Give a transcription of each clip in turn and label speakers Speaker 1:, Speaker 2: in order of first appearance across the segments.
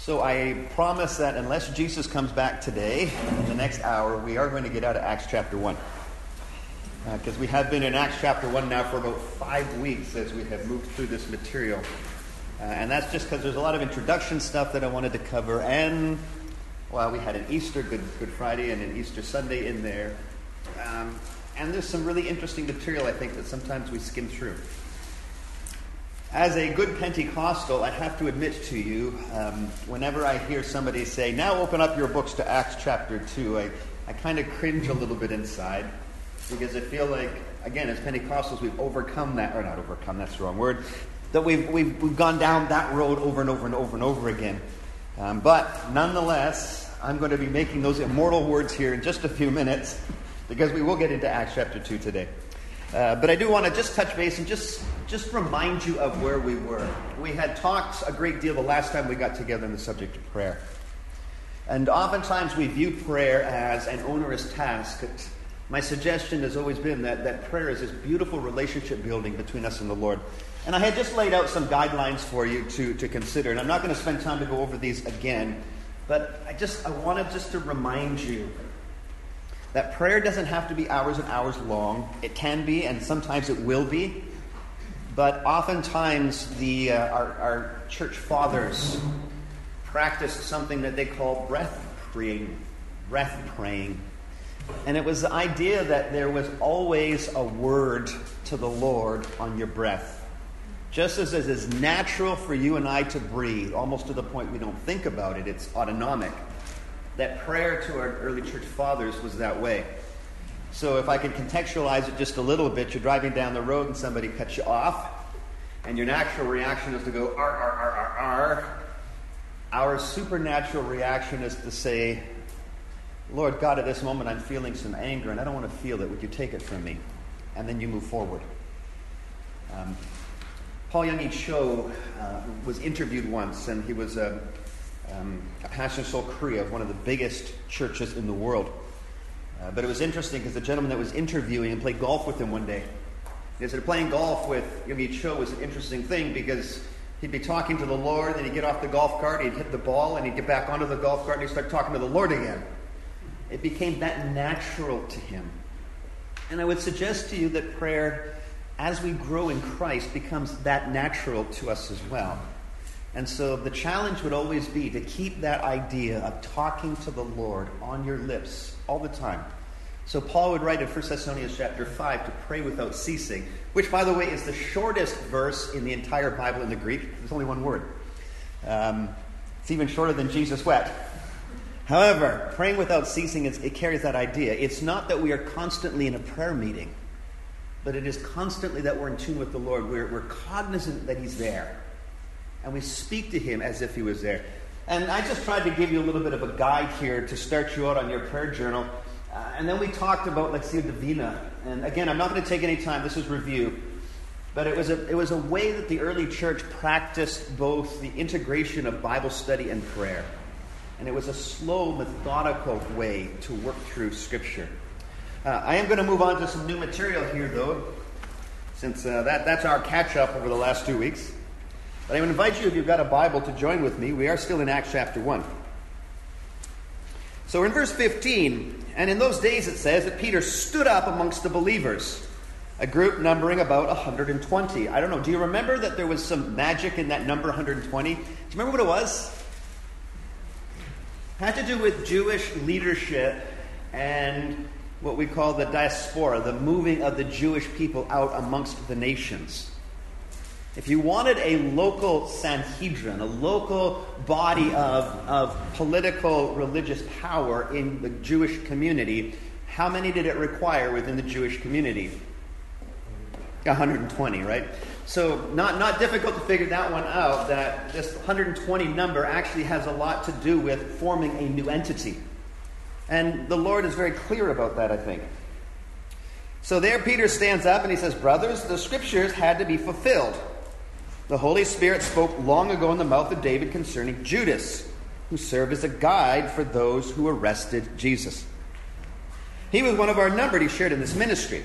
Speaker 1: So I promise that unless Jesus comes back today, in the next hour, we are going to get out of Acts chapter 1. Because we have been in Acts chapter 1 now for about 5 weeks as we have moved through this material. And that's just because there's a lot of introduction stuff that I wanted to cover. And, well, we had an Easter, Good Friday, and an Easter Sunday in there. And there's some really interesting material, I think, that sometimes we skim through. As a good Pentecostal, I have to admit to you, whenever I hear somebody say, now open up your books to Acts chapter 2, I kind of cringe a little bit inside, because I feel like, again, as Pentecostals, we've overcome that, or not overcome, that's the wrong word, that we've gone down that road over and over and over and over again. But nonetheless, I'm going to be making those immortal words here in just a few minutes, because we will get into Acts chapter 2 today. But I do want to just touch base and just remind you of where we were. We had talked a great deal the last time we got together on the subject of prayer. And oftentimes we view prayer as an onerous task. My suggestion has always been that prayer is this beautiful relationship building between us and the Lord. And I had just laid out some guidelines for you to consider. And I'm not going to spend time to go over these again. But I wanted just to remind you that prayer doesn't have to be hours and hours long. It can be, and sometimes it will be. But oftentimes our church fathers practiced something that they call breath praying. And it was the idea that there was always a word to the Lord on your breath. Just as it is natural for you and I to breathe, almost to the point we don't think about it, it's autonomic. That prayer to our early church fathers was that way. So if I could contextualize it just a little bit, you're driving down the road and somebody cuts you off, and your natural reaction is to go, ar, ar, ar, ar, ar. Our supernatural reaction is to say, Lord God, at this moment I'm feeling some anger, and I don't want to feel it. Would you take it from me? And then you move forward. Paul Yonggi Cho was interviewed once, and he was a pastor in Seoul, Korea, one of the biggest churches in the world. But it was interesting because the gentleman that was interviewing him played golf with him one day. He said playing golf with Yonggi Cho was an interesting thing because he'd be talking to the Lord, then he'd get off the golf cart, he'd hit the ball, and he'd get back onto the golf cart, and he'd start talking to the Lord again. It became that natural to him. And I would suggest to you that prayer, as we grow in Christ, becomes that natural to us as well. And so the challenge would always be to keep that idea of talking to the Lord on your lips all the time. So Paul would write in 1 Thessalonians chapter 5 to pray without ceasing, which, by the way, is the shortest verse in the entire Bible in the Greek. There's only one word. It's even shorter than Jesus wept. However, praying without ceasing, it carries that idea. It's not that we are constantly in a prayer meeting, but it is constantly that we're in tune with the Lord. We're cognizant that He's there. And we speak to Him as if He was there. And I just tried to give you a little bit of a guide here to start you out on your prayer journal. And then we talked about Lectio Divina. And again, I'm not going to take any time. This is review. But it was a way that the early church practiced both the integration of Bible study and prayer. And it was a slow, methodical way to work through Scripture. I am going to move on to some new material here, though, since that's our catch-up over the last 2 weeks. But I would invite you, if you've got a Bible, to join with me. We are still in Acts chapter 1. So in verse 15, and in those days it says that Peter stood up amongst the believers, a group numbering about 120. I don't know, do you remember that there was some magic in that number 120? Do you remember what it was? It had to do with Jewish leadership and what we call the diaspora, the moving of the Jewish people out amongst the nations. If you wanted a local Sanhedrin, a local body of political religious power in the Jewish community, how many did it require within the Jewish community? 120, right? So not difficult to figure that one out, that this 120 number actually has a lot to do with forming a new entity. And the Lord is very clear about that, I think. So there Peter stands up and he says, brothers, the Scriptures had to be fulfilled. The Holy Spirit spoke long ago in the mouth of David concerning Judas, who served as a guide for those who arrested Jesus. He was one of our number. He shared in this ministry.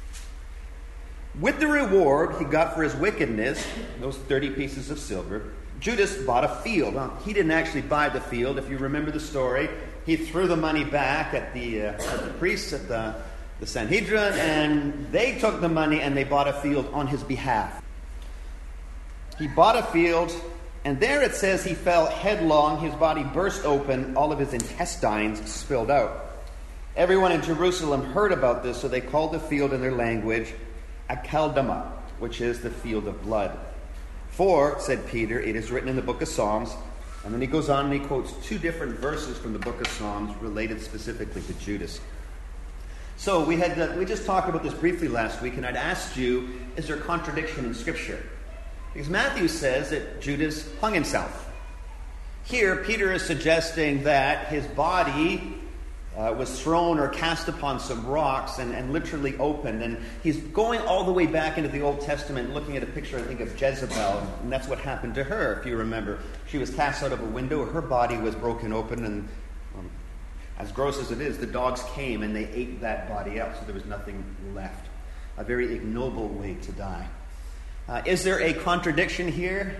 Speaker 1: With the reward he got for his wickedness, those 30 pieces of silver, Judas bought a field. Well, he didn't actually buy the field. If you remember the story, he threw the money back at the priests, at the Sanhedrin, and they took the money and they bought a field on his behalf. He bought a field, and there it says he fell headlong. His body burst open. All of his intestines spilled out. Everyone in Jerusalem heard about this, so they called the field in their language Akeldama, which is the field of blood. For, said Peter, it is written in the book of Psalms. And then he goes on and he quotes two different verses from the book of Psalms related specifically to Judas. So we just talked about this briefly last week, and I'd asked you, is there a contradiction in Scripture? Because Matthew says that Judas hung himself. Here, Peter is suggesting that his body was thrown or cast upon some rocks and literally opened. And he's going all the way back into the Old Testament, looking at a picture, I think, of Jezebel. And that's what happened to her, if you remember. She was cast out of a window. Her body was broken open. And as gross as it is, the dogs came and they ate that body out. So there was nothing left. A very ignoble way to die. Is there a contradiction here?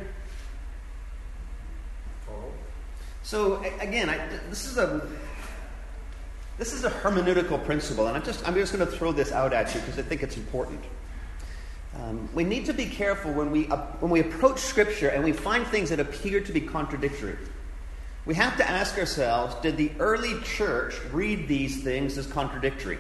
Speaker 1: So again, this is a hermeneutical principle, and I'm just going to throw this out at you because I think it's important. We need to be careful when we approach Scripture and we find things that appear to be contradictory. We have to ask ourselves, did the early church read these things as contradictory?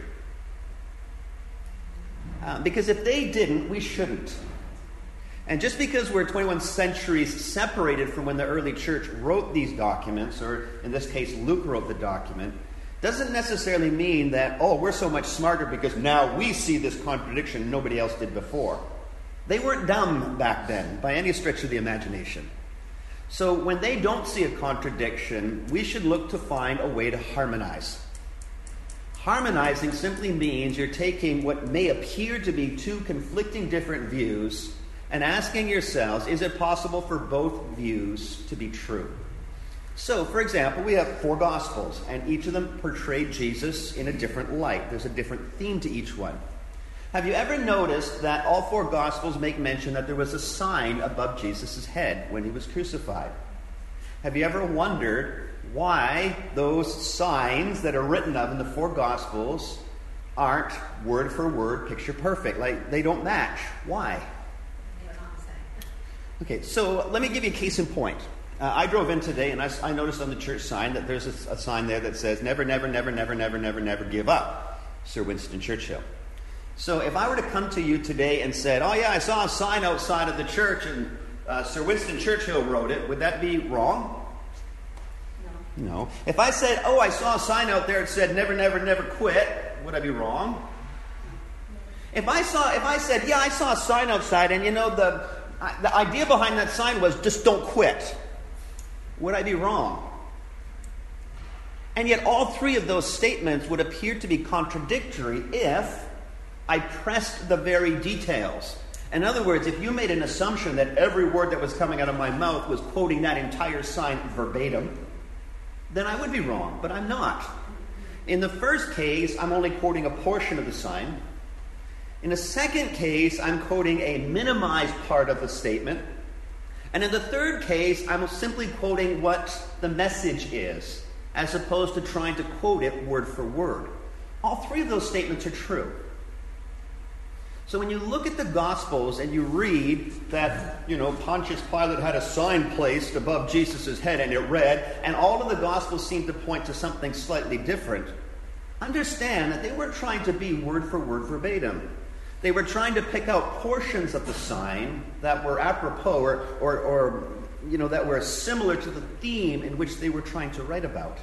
Speaker 1: Because if they didn't, we shouldn't. And just because we're 21 centuries separated from when the early church wrote these documents, or in this case, Luke wrote the document, doesn't necessarily mean that, we're so much smarter because now we see this contradiction nobody else did before. They weren't dumb back then, by any stretch of the imagination. So when they don't see a contradiction, we should look to find a way to harmonize. Harmonizing simply means you're taking what may appear to be two conflicting different views and asking yourselves, is it possible for both views to be true? So, for example, we have 4 Gospels, and each of them portray Jesus in a different light. There's a different theme to each one. Have you ever noticed that all 4 Gospels make mention that there was a sign above Jesus' head when he was crucified? Have you ever wondered why those signs that are written of in the 4 Gospels aren't word for word, picture perfect? Like, they don't match. Why? Okay, so let me give you a case in point. I drove in today and I noticed on the church sign that there's a sign there that says, never, never, never, never, never, never, never give up, Sir Winston Churchill. So if I were to come to you today and said, I saw a sign outside of the church and Sir Winston Churchill wrote it, would that be wrong? No. If I said, I saw a sign out there that said, never, never, never quit, would I be wrong? If I said, I saw a sign outside and the idea behind that sign was just don't quit, would I be wrong? And yet all 3 of those statements would appear to be contradictory if I pressed the very details. In other words, if you made an assumption that every word that was coming out of my mouth was quoting that entire sign verbatim, then I would be wrong, but I'm not. In the first case, I'm only quoting a portion of the sign. In the second case, I'm quoting a minimized part of the statement. And in the third case, I'm simply quoting what the message is, as opposed to trying to quote it word for word. All 3 of those statements are true. So when you look at the Gospels and you read that, Pontius Pilate had a sign placed above Jesus' head and it read, and all of the Gospels seem to point to something slightly different, understand that they weren't trying to be word for word verbatim. They were trying to pick out portions of the sign that were apropos or that were similar to the theme in which they were trying to write about.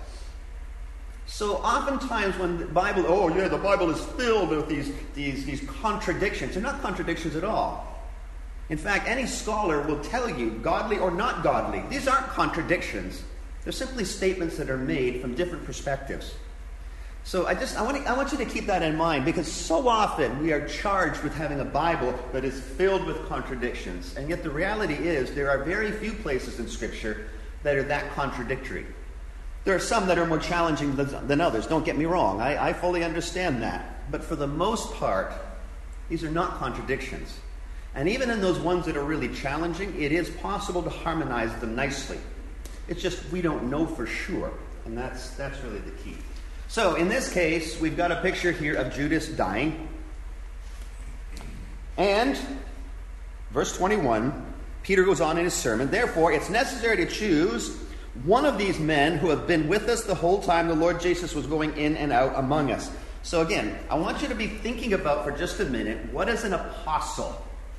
Speaker 1: So oftentimes when the Bible, the Bible is filled with these contradictions. They're not contradictions at all. In fact, any scholar will tell you, godly or not godly, these aren't contradictions. They're simply statements that are made from different perspectives. So I want you to keep that in mind, because so often we are charged with having a Bible that is filled with contradictions. And yet the reality is there are very few places in Scripture that are that contradictory. There are some that are more challenging than others, don't get me wrong. I fully understand that. But for the most part, these are not contradictions. And even in those ones that are really challenging, it is possible to harmonize them nicely. It's just we don't know for sure, and that's really the key. So in this case, we've got a picture here of Judas dying. And verse 21, Peter goes on in his sermon, "Therefore, it's necessary to choose one of these men who have been with us the whole time the Lord Jesus was going in and out among us." So again, I want you to be thinking about for just a minute, what is an apostle?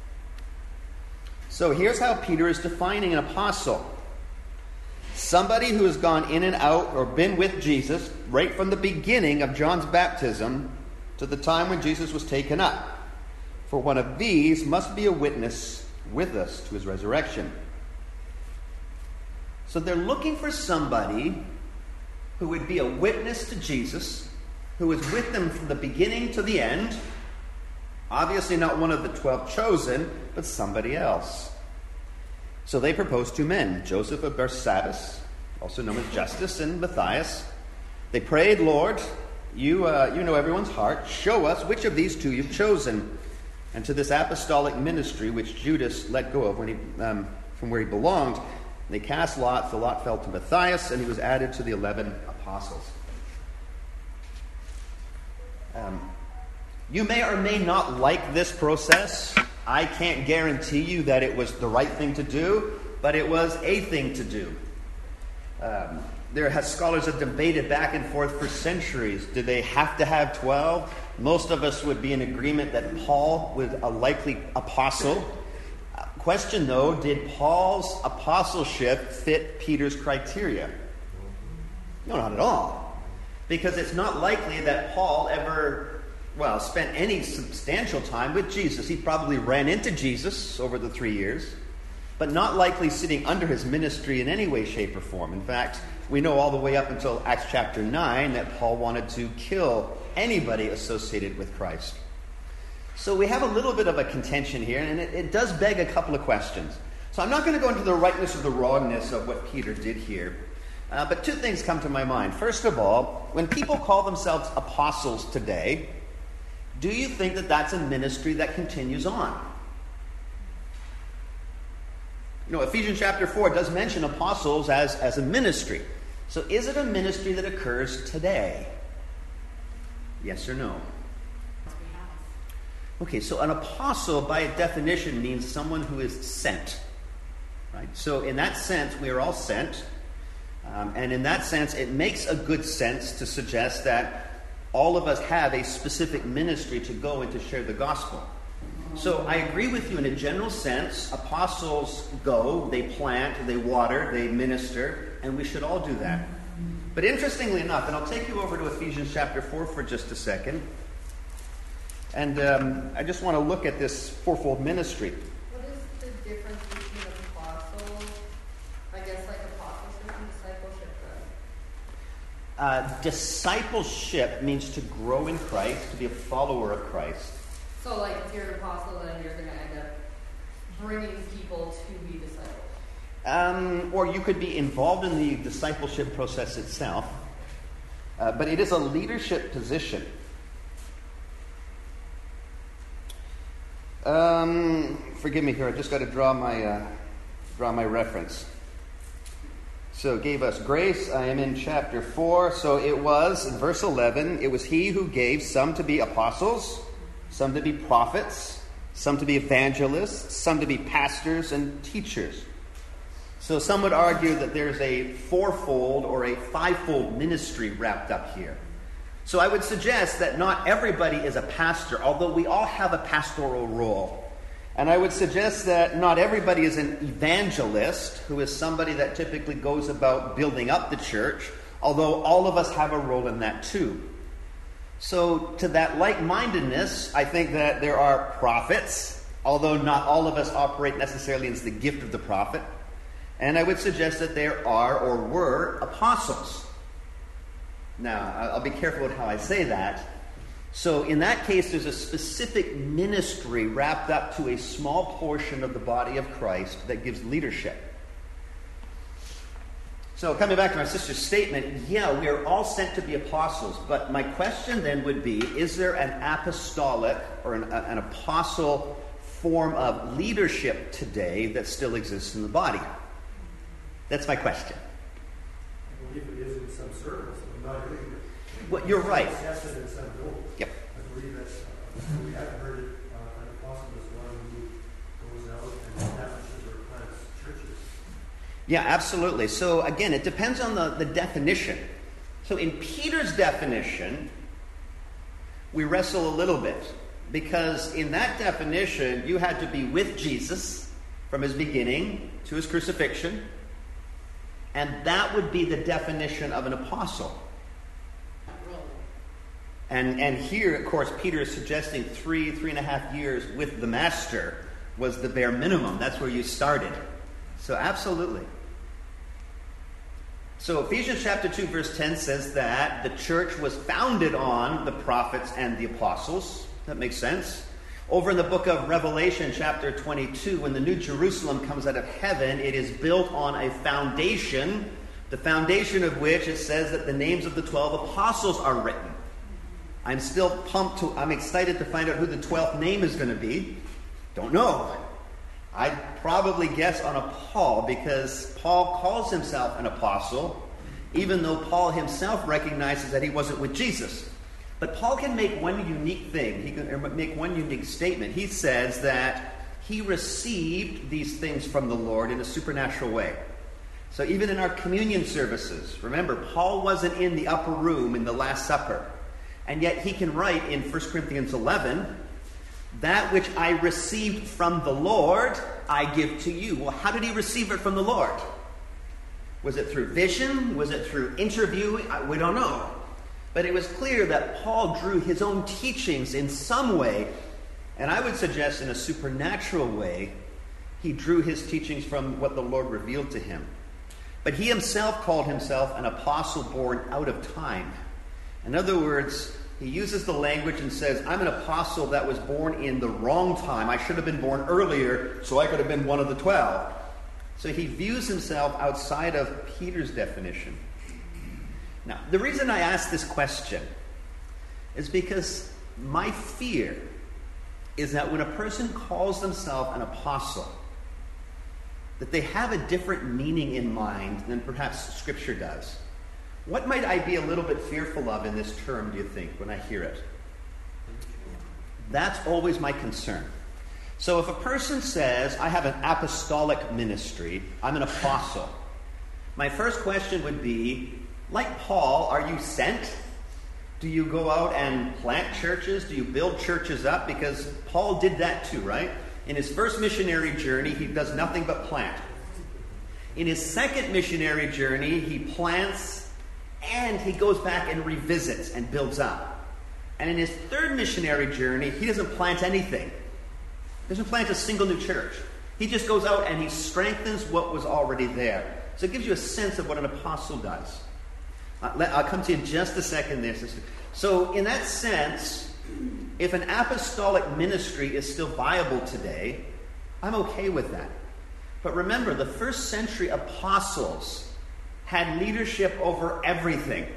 Speaker 1: So here's how Peter is defining an apostle. Somebody who has gone in and out or been with Jesus right from the beginning of John's baptism to the time when Jesus was taken up. For one of these must be a witness with us to his resurrection. So they're looking for somebody who would be a witness to Jesus, who was with them from the beginning to the end. Obviously not one of the 12 chosen, but somebody else. So they proposed two men, Joseph of Barsabbas, also known as Justus, and Matthias. They prayed, "Lord, you know everyone's heart. Show us which of these two you've chosen, and to this apostolic ministry which Judas let go of when he from where he belonged." They cast lots. The lot fell to Matthias, and he was added to the 11 apostles. You may or may not like this process. I can't guarantee you that it was the right thing to do, but it was a thing to do. Scholars have debated back and forth for centuries. Do they have to have 12? Most of us would be in agreement that Paul was a likely apostle. Question though, did Paul's apostleship fit Peter's criteria? No, not at all. Because it's not likely that Paul ever spent any substantial time with Jesus. He probably ran into Jesus over the 3 years, but not likely sitting under his ministry in any way, shape, or form. In fact, we know all the way up until Acts chapter 9 that Paul wanted to kill anybody associated with Christ. So we have a little bit of a contention here, and it does beg a couple of questions. So I'm not going to go into the rightness or the wrongness of what Peter did here, but two things come to my mind. First of all, when people call themselves apostles today, do you think that that's a ministry that continues on? Ephesians chapter 4 does mention apostles as a ministry. So is it a ministry that occurs today? Yes or no? Okay, so an apostle by definition means someone who is sent. Right? So in that sense, we are all sent. And in that sense, it makes a good sense to suggest that all of us have a specific ministry to go and to share the gospel. So I agree with you in a general sense. Apostles go, they plant, they water, they minister, and we should all do that. But interestingly enough, and I'll take you over to Ephesians chapter 4 for just a second, and I just want to look at this fourfold ministry.
Speaker 2: What is the difference between apostle, I guess like apostleship and discipleship then?
Speaker 1: Discipleship means to grow in Christ, to be a follower of Christ.
Speaker 2: So like if you're an apostle, then you're going to end up bringing people to be disciples.
Speaker 1: Or you could be involved in the discipleship process itself. But it is a leadership position. Forgive me here, I just got to draw my reference. So gave us grace. I am in chapter 4. So it was, in verse 11, it was he who gave some to be apostles, some to be prophets, some to be evangelists, some to be pastors and teachers. So some would argue that there's a fourfold or a fivefold ministry wrapped up here. So I would suggest that not everybody is a pastor, although we all have a pastoral role. And I would suggest that not everybody is an evangelist, who is somebody that typically goes about building up the church, although all of us have a role in that too. So to that like-mindedness, I think that there are prophets, although not all of us operate necessarily as the gift of the prophet. And I would suggest that there are or were apostles. Now, I'll be careful with how I say that. So in that case, there's a specific ministry wrapped up to a small portion of the body of Christ that gives leadership. So coming back to my sister's statement, yeah, we are all sent to be apostles. But my question then would be, is there an apostolic or an apostle form of leadership today that still exists in the body? That's my question.
Speaker 3: I believe it is in some circles, but not everywhere.
Speaker 1: Well, you're right.
Speaker 3: Yes, and in some don't.
Speaker 1: Yep.
Speaker 3: I believe that we haven't heard it. An apostle is one who goes out and establishes or plants churches.
Speaker 1: Yeah, absolutely. So again, it depends on the definition. So in Peter's definition, we wrestle a little bit. Because in that definition, you had to be with Jesus from his beginning to his crucifixion. And that would be the definition of an apostle. And here, of course, Peter is suggesting 3.5 years with the master was the bare minimum. That's where you started. So absolutely. So Ephesians chapter 2, verse 10 says that the church was founded on the prophets and the apostles. That makes sense. Over in the book of Revelation, chapter 22, when the New Jerusalem comes out of heaven, it is built on a foundation, the foundation of which it says that the names of the 12 apostles are written. I'm still I'm excited to find out who the 12th name is going to be. Don't know. I'd probably guess on a Paul, because Paul calls himself an apostle, even though Paul himself recognizes that he wasn't with Jesus. But Paul can make one unique thing. He can make one unique statement. He says that he received these things from the Lord in a supernatural way. So even in our communion services, remember, Paul wasn't in the upper room in the Last Supper. And yet he can write in 1 Corinthians 11, that which I received from the Lord, I give to you. Well, how did he receive it from the Lord? Was it through vision? Was it through interview? We don't know. But it was clear that Paul drew his own teachings in some way, and I would suggest in a supernatural way, he drew his teachings from what the Lord revealed to him. But he himself called himself an apostle born out of time. In other words, he uses the language and says, I'm an apostle that was born in the wrong time. I should have been born earlier, so I could have been one of the 12. So he views himself outside of Peter's definition. Now, the reason I ask this question is because my fear is that when a person calls themselves an apostle, that they have a different meaning in mind than perhaps Scripture does. What might I be a little bit fearful of in this term, do you think, when I hear it? That's always my concern. So if a person says, I have an apostolic ministry, I'm an apostle, my first question would be, like Paul, are you sent? Do you go out and plant churches? Do you build churches up? Because Paul did that too, right? In his first missionary journey, he does nothing but plant. In his second missionary journey, he plants and he goes back and revisits and builds up. And in his third missionary journey, he doesn't plant anything. He doesn't plant a single new church. He just goes out and he strengthens what was already there. So it gives you a sense of what an apostle does. I'll come to you in just a second there, sister. So in that sense, if an apostolic ministry is still viable today, I'm okay with that. But remember, the first century apostles had leadership over everything.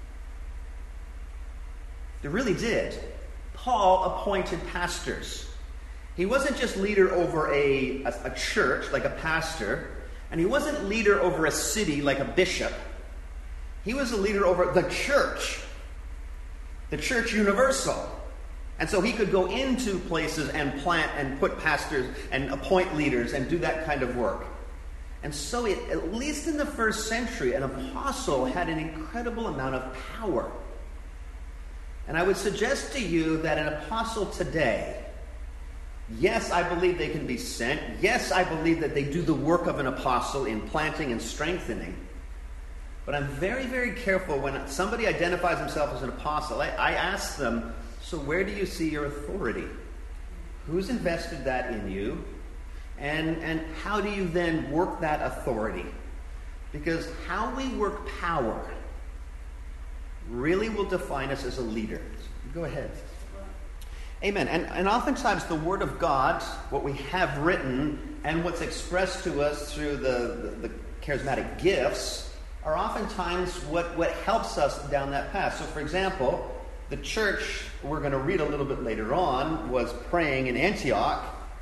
Speaker 1: They really did. Paul appointed pastors. He wasn't just leader over a church, like a pastor, and he wasn't leader over a city, like a bishop. He was a leader over the church universal. And so he could go into places and plant and put pastors and appoint leaders and do that kind of work. And so at least in the first century, an apostle had an incredible amount of power. And I would suggest to you that an apostle today, yes, I believe they can be sent. Yes, I believe that they do the work of an apostle in planting and strengthening. But I'm very, very careful when somebody identifies himself as an apostle. I ask them, so where do you see your authority? Who's invested that in you? And how do you then work that authority? Because how we work power really will define us as a leader. Go ahead. Amen. And oftentimes the Word of God, what we have written and what's expressed to us through the charismatic gifts, are oftentimes what helps us down that path. So, for example, the church we're going to read a little bit later on was praying in Antioch,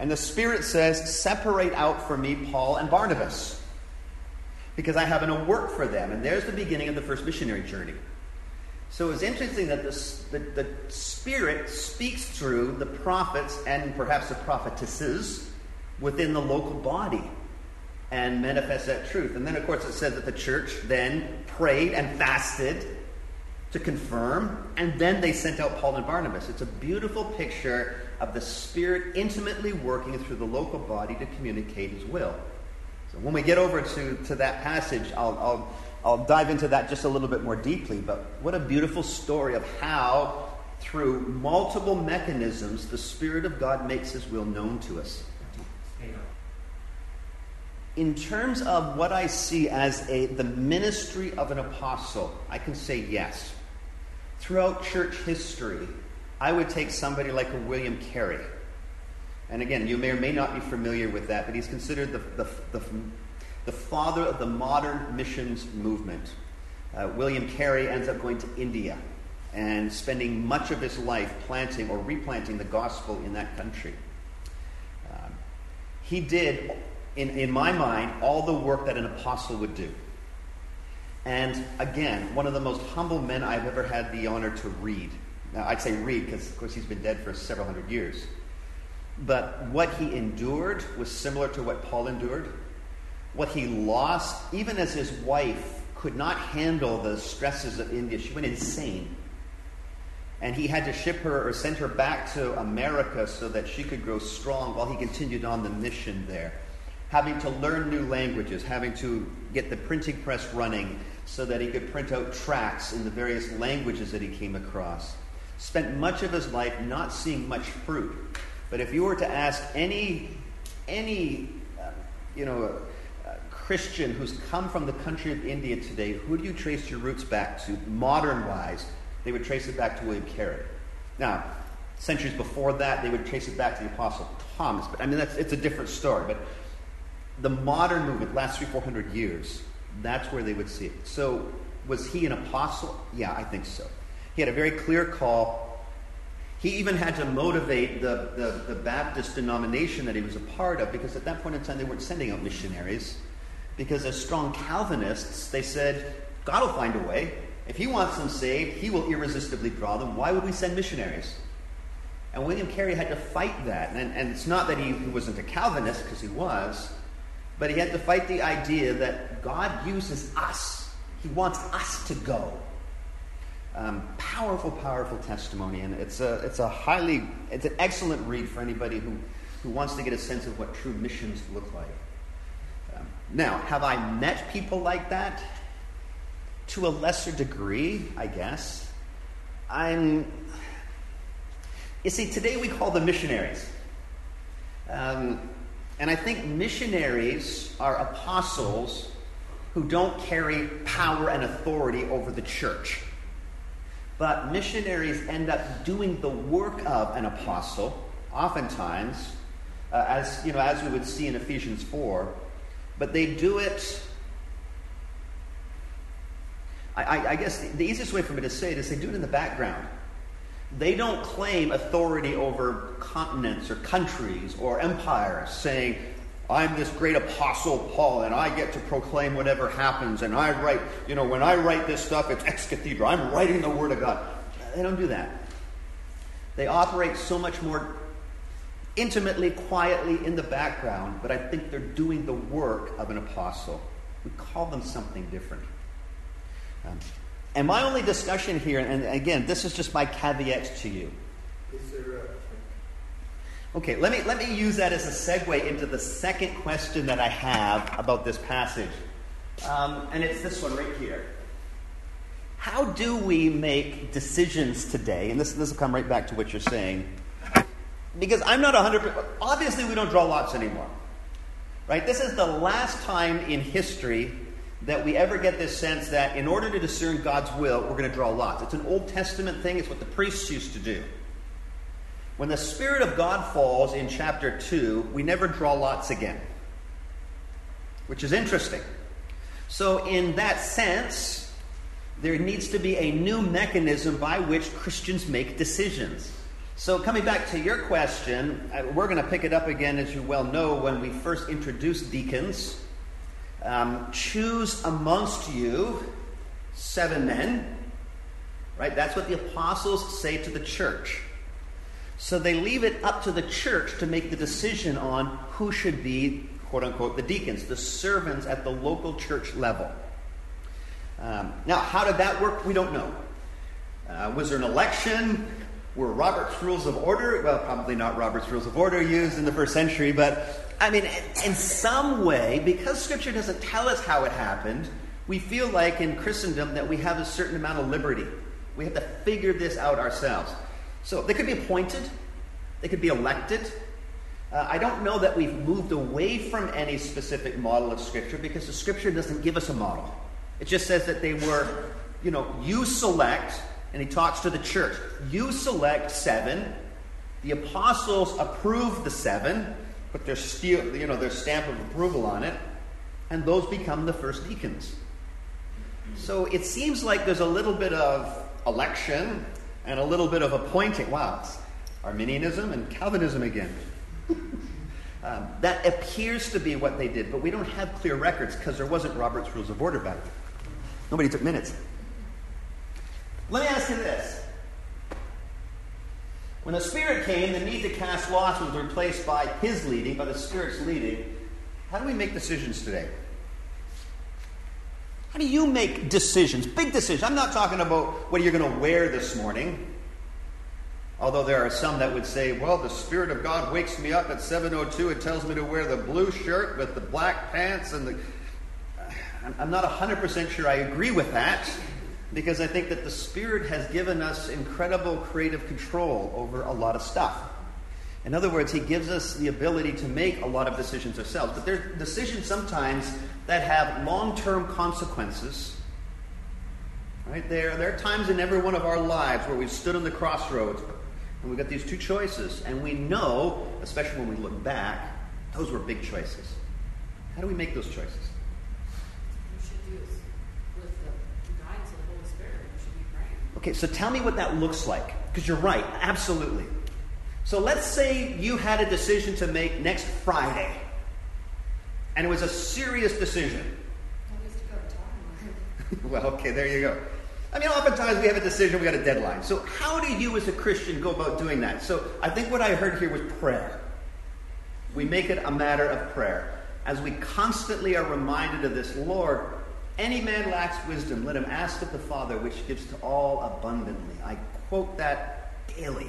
Speaker 1: And the Spirit says, separate out for me Paul and Barnabas, because I have a work for them. And there's the beginning of the first missionary journey. So it's interesting that the Spirit speaks through the prophets and perhaps the prophetesses within the local body and manifests that truth. And then, of course, it said that the church then prayed and fasted to confirm, and then they sent out Paul and Barnabas. It's a beautiful picture of the Spirit intimately working through the local body to communicate His will. So when we get over to that passage, I'll dive into that just a little bit more deeply. But what a beautiful story of how, through multiple mechanisms, the Spirit of God makes His will known to us. In terms of what I see as the ministry of an apostle, I can say yes. Throughout church history, I would take somebody like a William Carey. And again, you may or may not be familiar with that, but he's considered the father of the modern missions movement. William Carey ends up going to India and spending much of his life planting or replanting the gospel in that country. He did, in my mind, all the work that an apostle would do. And again, one of the most humble men I've ever had the honor to read. Now, I'd say read because, of course, he's been dead for several hundred years. But what he endured was similar to what Paul endured. What he lost, even as his wife could not handle the stresses of India, she went insane. And he had to ship her or send her back to America so that she could grow strong while he continued on the mission there. Having to learn new languages, having to get the printing press running so that he could print out tracts in the various languages that he came across. Spent much of his life not seeing much fruit. But if you were to ask any Christian who's come from the country of India today, who do you trace your roots back to, modern-wise? They would trace it back to William Carey. Now, centuries before that, they would trace it back to the Apostle Thomas. But I mean, it's a different story. But the modern movement, last 300-400 years, that's where they would see it. So, was he an apostle? Yeah, I think so. He had a very clear call. He even had to motivate the Baptist denomination that he was a part of, because at that point in time they weren't sending out missionaries. Because as strong Calvinists, they said, God will find a way. If He wants them saved, He will irresistibly draw them. Why would we send missionaries? And William Carey had to fight that. And it's not that he wasn't a Calvinist, because he was, but he had to fight the idea that God uses us. He wants us to go. Powerful, powerful testimony, and it's an excellent read for anybody who wants to get a sense of what true missions look like. Now, have I met people like that? To a lesser degree, I guess. You see, today we call them missionaries. And I think missionaries are apostles who don't carry power and authority over the church. But missionaries end up doing the work of an apostle, oftentimes, as we would see in Ephesians 4. But they do it. I guess the easiest way for me to say it is they do it in the background. They don't claim authority over continents or countries or empires, saying, I'm this great apostle Paul, and I get to proclaim whatever happens, and I write, when I write this stuff, it's ex cathedra. I'm writing the Word of God. They don't do that. They operate so much more intimately, quietly in the background, but I think they're doing the work of an apostle. We call them something different. And my only discussion here, and again, this is just my caveat to you. Okay, let me use that as a segue into the second question that I have about this passage. And it's this one right here. How do we make decisions today? And this will come right back to what you're saying. Because I'm not 100%... Obviously, we don't draw lots anymore. Right? This is the last time in history that we ever get this sense that in order to discern God's will, we're going to draw lots. It's an Old Testament thing. It's what the priests used to do. When the Spirit of God falls in chapter 2, we never draw lots again. Which is interesting. So in that sense, there needs to be a new mechanism by which Christians make decisions. So coming back to your question, we're going to pick it up again, as you well know, when we first introduced deacons. Choose amongst you 7 men. Right? That's what the apostles say to the church. So they leave it up to the church to make the decision on who should be, quote unquote, the deacons, the servants at the local church level. Now, how did that work? We don't know. Was there an election? Were Robert's Rules of Order? Well, probably not Robert's Rules of Order used in the first century, but I mean, in some way, because Scripture doesn't tell us how it happened, we feel like in Christendom that we have a certain amount of liberty. We have to figure this out ourselves. So they could be appointed. They could be elected. I don't know that we've moved away from any specific model of Scripture because the Scripture doesn't give us a model. It just says that they were, you select, and he talks to the church. You select 7. The apostles approve the 7, put their stamp of approval on it, and those become the first deacons. So it seems like there's a little bit of election and a little bit of appointing. Wow, it's Arminianism and Calvinism again. That appears to be what they did, but we don't have clear records because there wasn't Robert's Rules of Order back then. Nobody took minutes. Let me ask you this. When the Spirit came, the need to cast lots was replaced by His leading, by the Spirit's leading. How do we make decisions today? How do you make decisions? Big decisions. I'm not talking about what you're going to wear this morning. Although there are some that would say, well, the Spirit of God wakes me up at 7:02 and tells me to wear the blue shirt with the black pants and the... I'm not 100% sure I agree with that, because I think that the Spirit has given us incredible creative control over a lot of stuff. In other words, He gives us the ability to make a lot of decisions ourselves. But there are decisions sometimes that have long-term consequences. Right? There are times in every one of our lives where we've stood on the crossroads and we've got these 2 choices. And we know, especially when we look back, those were big choices. How do we make those choices? Okay, so tell me what that looks like. Because you're right, absolutely. So let's say you had a decision to make next Friday. And it was a serious decision. Well, okay, there you go. I mean, oftentimes we have a decision, we got a deadline. So how do you as a Christian go about doing that? So I think what I heard here was prayer. We make it a matter of prayer. As we constantly are reminded of this, Lord, any man lacks wisdom, let him ask of the Father, which gives to all abundantly. I quote that daily.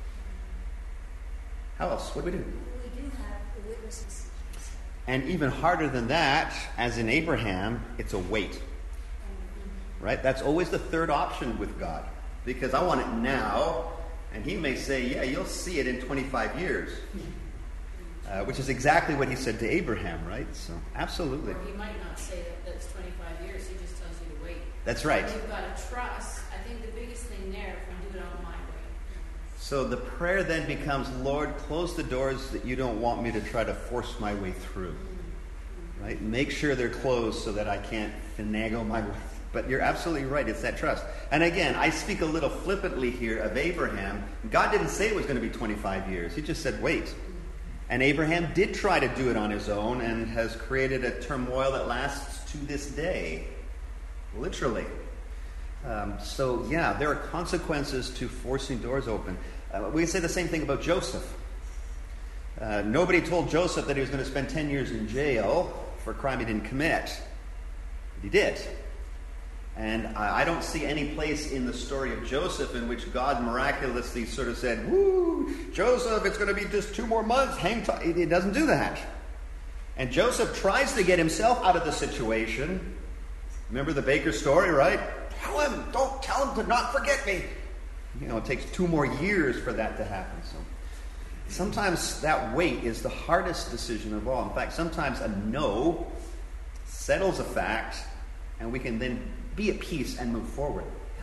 Speaker 1: How else? What do we do?
Speaker 4: We do have the witnesses.
Speaker 1: And even harder than that, as in Abraham, it's a wait. Right? That's always the third option with God. Because I want it now, and He may say, yeah, you'll see it in 25 years. Which is exactly what He said to Abraham, right? So, absolutely.
Speaker 5: Or He might not say that that's 25 years. He just tells you to wait.
Speaker 1: That's right.
Speaker 5: And you've got to trust. I think the biggest thing there, if I do it on my way.
Speaker 1: So the prayer then becomes, Lord, close the doors that you don't want me to try to force my way through. Right? Make sure they're closed so that I can't finagle my way. But you're absolutely right. It's that trust. And again, I speak a little flippantly here of Abraham. God didn't say it was going to be 25 years. He just said, wait. And Abraham did try to do it on his own and has created a turmoil that lasts to this day. Literally. So, yeah, there are consequences to forcing doors open. We can say the same thing about Joseph. Nobody told Joseph that he was going to spend 10 years in jail for a crime he didn't commit. But he did. And I don't see any place in the story of Joseph in which God miraculously sort of said, woo, Joseph, it's going to be just 2 more months, hang tight. It doesn't do that. And Joseph tries to get himself out of the situation. Remember the baker story, right? Don't tell him to not forget me. It takes 2 more years for that to happen. So sometimes that wait is the hardest decision of all. In fact, sometimes a no settles a fact, and we can then be at peace and move forward.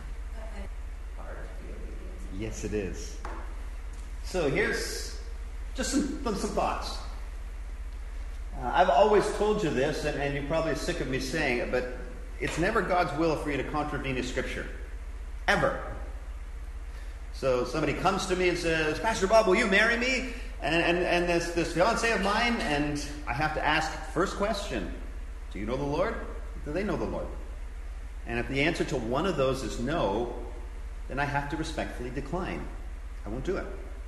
Speaker 1: Yes, it is. So here's just some thoughts. I've always told you this, and you're probably sick of me saying it, but it's never God's will for you to contravene His Scripture. Ever. So somebody comes to me and says, Pastor Bob, will you marry me? And this fiance of mine, and I have to ask, first question, do you know the Lord? Do they know the Lord? And if the answer to one of those is no, then I have to respectfully decline. I won't do it.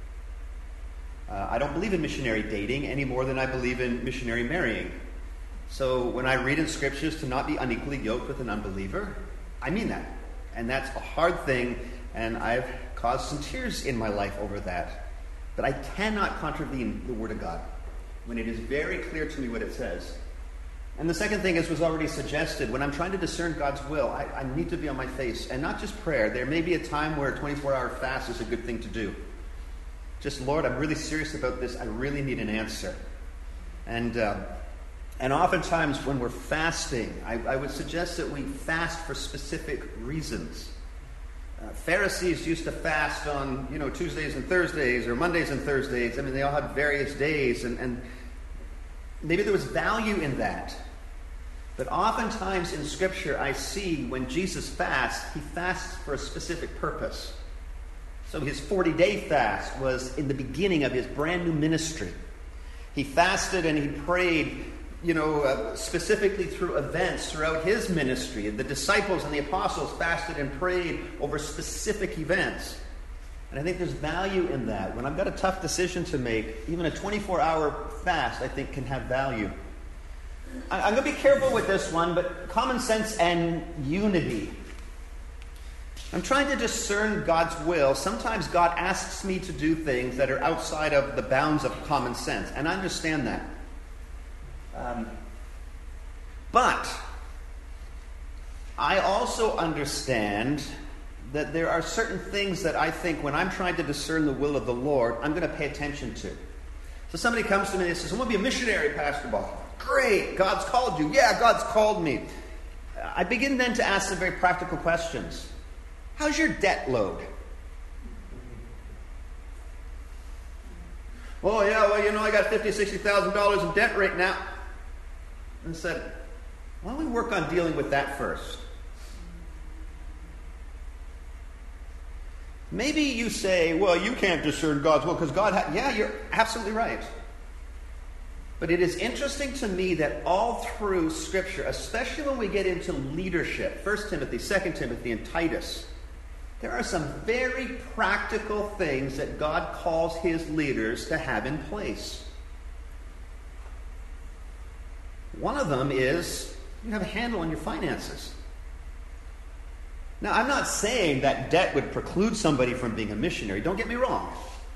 Speaker 1: I don't believe in missionary dating any more than I believe in missionary marrying. So when I read in scriptures to not be unequally yoked with an unbeliever, I mean that. And that's a hard thing, and I've caused some tears in my life over that. But I cannot contravene the Word of God when it is very clear to me what it says. And the second thing, as was already suggested, when I'm trying to discern God's will, I need to be on my face. And not just prayer. There may be a time where a 24-hour fast is a good thing to do. Just, Lord, I'm really serious about this. I really need an answer. And oftentimes when we're fasting, I would suggest that we fast for specific reasons. Pharisees used to fast on, Tuesdays and Thursdays or Mondays and Thursdays. I mean, they all had various days, and maybe there was value in that. But oftentimes in Scripture, I see when Jesus fasts, he fasts for a specific purpose. So his 40-day fast was in the beginning of his brand new ministry. He fasted and he prayed, specifically through events throughout his ministry. The disciples and the apostles fasted and prayed over specific events. And I think there's value in that. When I've got a tough decision to make, even a 24-hour fast, I think, can have value. I'm going to be careful with this one, but common sense and unity. I'm trying to discern God's will. Sometimes God asks me to do things that are outside of the bounds of common sense, and I understand that. But I also understand that there are certain things that I think when I'm trying to discern the will of the Lord, I'm going to pay attention to. So somebody comes to me and says, I want to be a missionary, Pastor Bob. Great, God's called you. Yeah, God's called me. I begin then to ask some very practical questions. How's your debt load? Oh, yeah, I got $50,000, $60,000 in debt right now. And I said, why don't we work on dealing with that first? Maybe you say, well, you can't discern God's will because God yeah, you're absolutely right. But it is interesting to me that all through Scripture, especially when we get into leadership, 1 Timothy, 2 Timothy, and Titus, there are some very practical things that God calls his leaders to have in place. One of them is you have a handle on your finances. Now, I'm not saying that debt would preclude somebody from being a missionary. Don't get me wrong.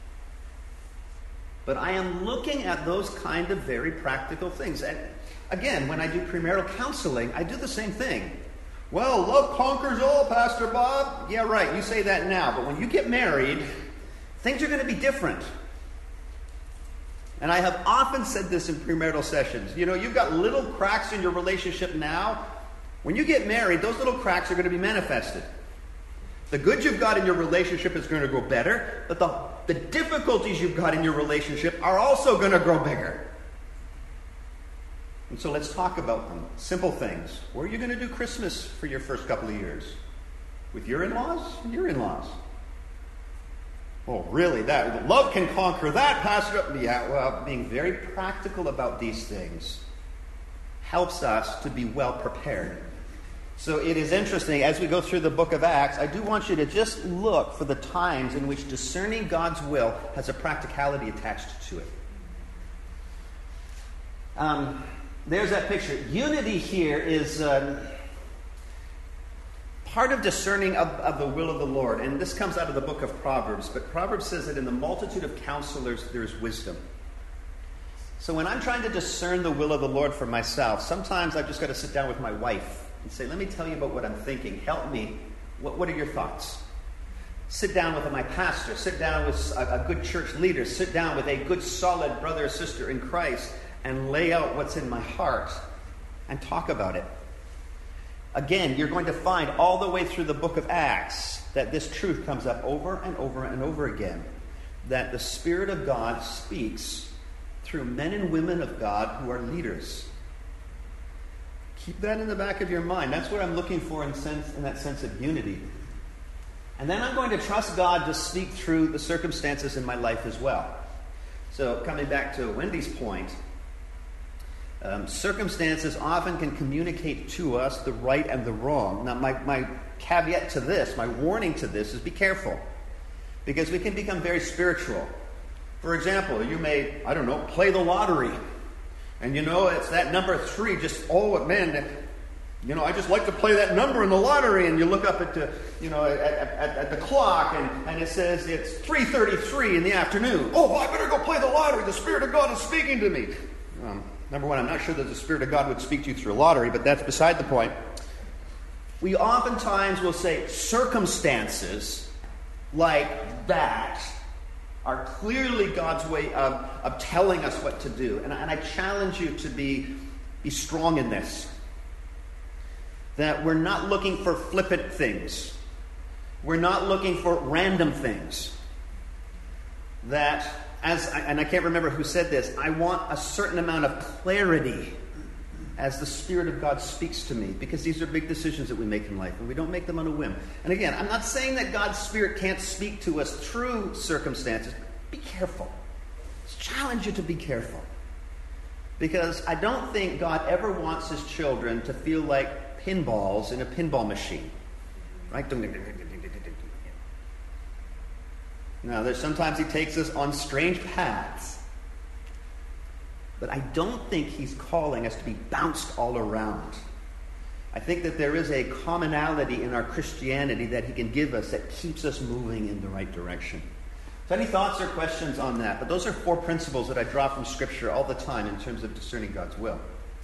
Speaker 1: But I am looking at those kind of very practical things. And again, when I do premarital counseling, I do the same thing. Well, love conquers all, Pastor Bob. Yeah, right, you say that now. But when you get married, things are going to be different. And I have often said this in premarital sessions. You've got little cracks in your relationship now. When you get married, those little cracks are going to be manifested. The good you've got in your relationship is going to grow better, but the difficulties you've got in your relationship are also going to grow bigger. And so let's talk about them. Simple things. Where are you going to do Christmas for your first couple of years? With your in-laws? Your in-laws. Oh, really? That love can conquer that, Pastor? Yeah, well, being very practical about these things helps us to be well prepared. So it is interesting, as we go through the book of Acts, I do want you to just look for the times in which discerning God's will has a practicality attached to it. There's that picture. Unity here is part of discerning of the will of the Lord. And this comes out of the book of Proverbs. But Proverbs says that in the multitude of counselors, there's wisdom. So when I'm trying to discern the will of the Lord for myself, sometimes I've just got to sit down with my wife and say, let me tell you about what I'm thinking. Help me. What are your thoughts? Sit down with my pastor. Sit down with a good church leader. Sit down with a good, solid brother or sister in Christ and lay out what's in my heart and talk about it. Again, you're going to find all the way through the book of Acts that this truth comes up over and over and over again. That the Spirit of God speaks through men and women of God who are leaders. Keep that in the back of your mind. That's what I'm looking for in that sense of unity. And then I'm going to trust God to speak through the circumstances in my life as well. So coming back to Wendy's point, circumstances often can communicate to us the right and the wrong. Now, my caveat to this, my warning to this is be careful. Because we can become very spiritual. For example, you may, play the lottery. And it's that number 3, I just like to play that number in the lottery. And you look up at the, at the clock and it says it's 3:33 in the afternoon. Oh, I better go play the lottery. The Spirit of God is speaking to me. Number one, I'm not sure that the Spirit of God would speak to you through a lottery, but that's beside the point. We oftentimes will say circumstances like that are clearly God's way of telling us what to do. And I challenge you to be strong in this. That we're not looking for flippant things. We're not looking for random things. That, and I can't remember who said this, I want a certain amount of clarity as the Spirit of God speaks to me, because these are big decisions that we make in life, and we don't make them on a whim. And again, I'm not saying that God's Spirit can't speak to us through circumstances. Be careful. Let's challenge you to be careful. Because I don't think God ever wants his children to feel like pinballs in a pinball machine. Right? Now, there's sometimes he takes us on strange paths. But I don't think he's calling us to be bounced all around. I think that there is a commonality in our Christianity that he can give us that keeps us moving in the right direction. So any thoughts or questions on that? But those are 4 principles that I draw from Scripture all the time in terms of discerning God's will.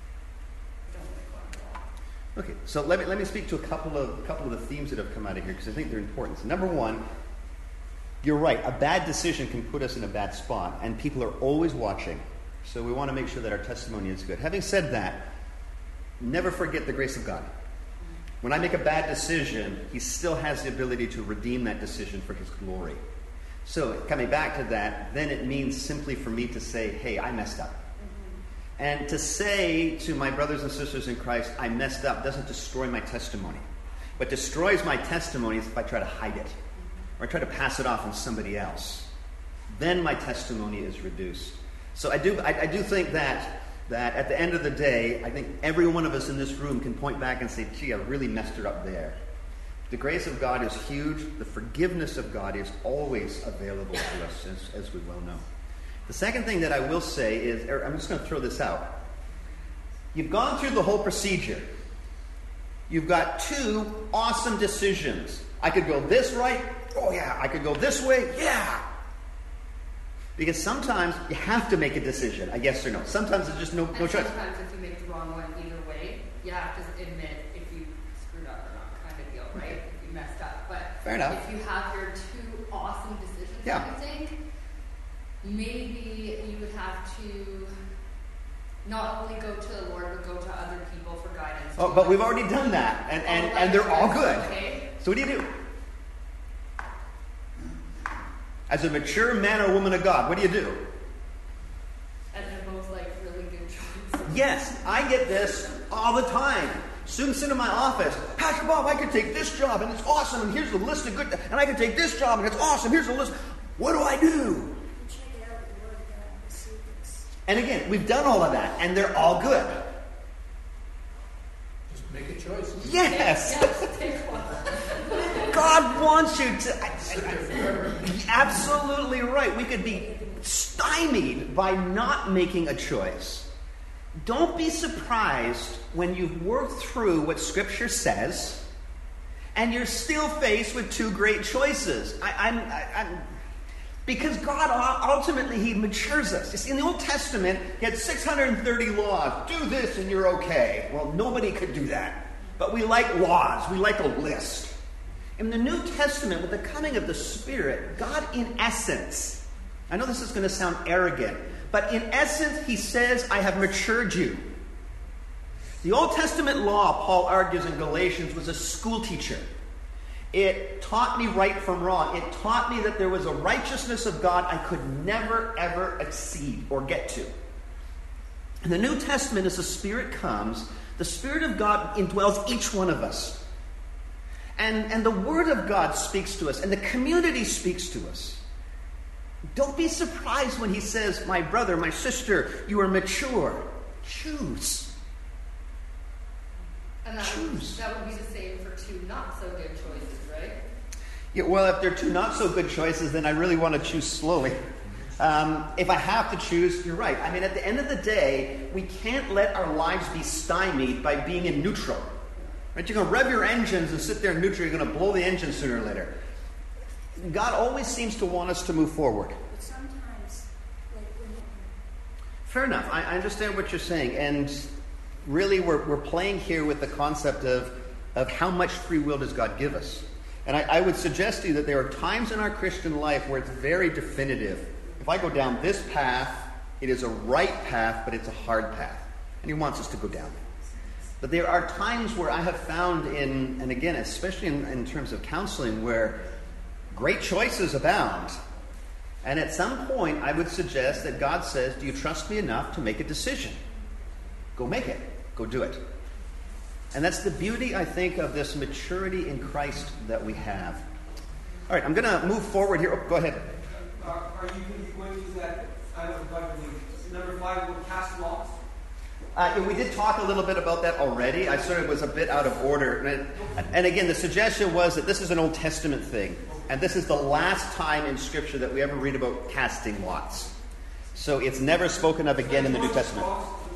Speaker 1: Okay, so let me speak to a couple of the themes that have come out of here, because I think they're important. So number 1, you're right. A bad decision can put us in a bad spot, and people are always watching. So we want to make sure that our testimony is good. Having said that, never forget the grace of God. When I make a bad decision, he still has the ability to redeem that decision for his glory. So coming back to that, then it means simply for me to say, hey, I messed up. And to say to my brothers and sisters in Christ, I messed up, doesn't destroy my testimony. What destroys my testimony is if I try to hide it, or I try to pass it off on somebody else. Then my testimony is reduced. So I do think that at the end of the day, I think every one of us in this room can point back and say, gee, I really messed it up there. The grace of God is huge. The forgiveness of God is always available to us, as we well know. The second thing that I will say is, I'm just going to throw this out. You've gone through the whole procedure. You've got 2 awesome decisions. I could go this right. Oh, yeah. I could go this way. Yeah. Because sometimes you have to make a decision, a yes or no. Sometimes there's just no choice.
Speaker 2: Sometimes if you make the wrong one either way, you have to admit if you screwed up or not, kind of deal, right? If you messed up. But
Speaker 1: fair enough.
Speaker 2: If you have your 2 awesome decisions, I think, maybe you would have to not only go to the Lord, but go to other people for guidance.
Speaker 1: Oh, but we've already done that, and they're all good.
Speaker 2: Okay.
Speaker 1: So what do? As a mature man or woman of God, what do?
Speaker 2: And they're both really good choices.
Speaker 1: Yes, I get this all the time. Students sit in my office, Pastor Bob, I could take this job and it's awesome, and here's the list of good, and I could take this job and it's awesome, here's the list. What do I do?
Speaker 4: Check it out with the Word of God and see this.
Speaker 1: And again, we've done all of that, and they're all good.
Speaker 3: Just make a choice.
Speaker 1: Yes.
Speaker 2: Yes, take one.
Speaker 1: God wants you to. Absolutely right. We could be stymied by not making a choice. Don't be surprised when you've worked through what Scripture says and you're still faced with 2 great choices. Because God, ultimately, he matures us. You see, in the Old Testament, he had 630 laws. Do this and you're okay. Well, nobody could do that. But we like laws. We like a list. In the New Testament, with the coming of the Spirit, God, in essence, I know this is going to sound arrogant, but in essence, he says, I have matured you. The Old Testament law, Paul argues in Galatians, was a school teacher. It taught me right from wrong. It taught me that there was a righteousness of God I could never, ever exceed or get to. In the New Testament, as the Spirit comes, the Spirit of God indwells each one of us. And the Word of God speaks to us, and the community speaks to us. Don't be surprised when he says, my brother, my sister, you are mature. Choose.
Speaker 2: And that would be the same for two not-so-good choices, right?
Speaker 1: Yeah, well, if they're two not-so-good choices, then I really want to choose slowly. If I have to choose, you're right. I mean, at the end of the day, we can't let our lives be stymied by being in neutral. Right? You're going to rev your engines and sit there in neutral. You're going to blow the engine sooner or later. God always seems to want us to move forward.
Speaker 4: But sometimes,
Speaker 1: Fair enough. I understand what you're saying. And really, we're playing here with the concept of how much free will does God give us. And I would suggest to you that there are times in our Christian life where it's very definitive. If I go down this path, it is a right path, but it's a hard path. And he wants us to go down it. But there are times where I have found and again, especially in terms of counseling, where great choices abound. And at some point, I would suggest that God says, do you trust me enough to make a decision? Go make it. Go do it. And that's the beauty, I think, of this maturity in Christ that we have. All right, I'm going to move forward here. Oh, go ahead.
Speaker 6: Are you going to use that, number 5, will cast lots?
Speaker 1: We did talk a little bit about that already. I sort of was a bit out of order. And again, the suggestion was that this is an Old Testament thing. And this is the last time in Scripture that we ever read about casting lots. So it's never spoken of again in the New Testament.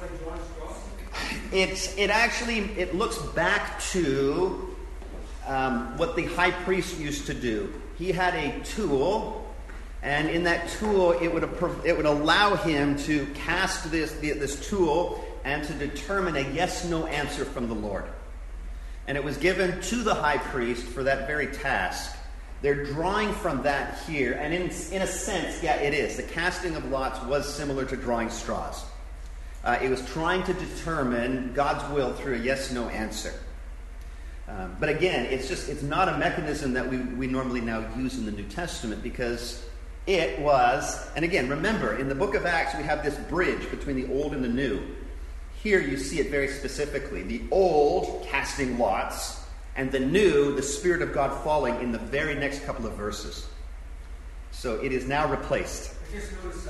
Speaker 1: It looks back to what the high priest used to do. He had a tool, and in that tool, it would allow him to cast this tool and to determine a yes/no answer from the Lord. And it was given to the high priest for that very task. They're drawing from that here, and in a sense, yeah, it is. The casting of lots was similar to drawing straws. It was trying to determine God's will through a yes/no answer. But again, it's not a mechanism that we normally now use in the New Testament, because it was, and again, remember, in the book of Acts, we have this bridge between the old and the new. Here you see it very specifically. The old casting lots, and the new, the Spirit of God falling in the very next couple of verses. So it is now replaced.
Speaker 6: I just noticed